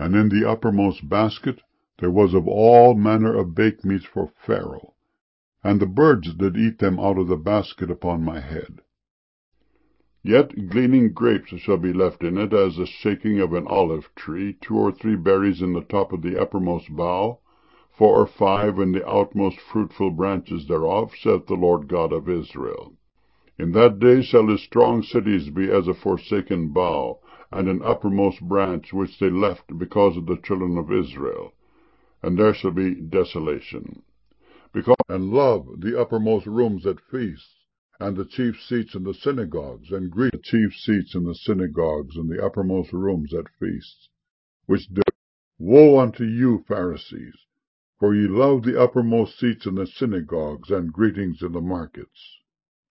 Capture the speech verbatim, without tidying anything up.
And in the uppermost basket there was of all manner of baked meats for Pharaoh, and the birds did eat them out of the basket upon my head. Yet gleaning grapes shall be left in it, as the shaking of an olive tree, two or three berries in the top of the uppermost bough, four or five in the outmost fruitful branches thereof, saith the Lord God of Israel. In that day shall his strong cities be as a forsaken bough, and an uppermost branch which they left because of the children of Israel, and there shall be desolation. Because and love the uppermost rooms at feasts, and the chief seats in the synagogues, and greet the chief seats in the synagogues, and the uppermost rooms at feasts, which do. Woe unto you, Pharisees! For ye love the uppermost seats in the synagogues, and greetings in the markets.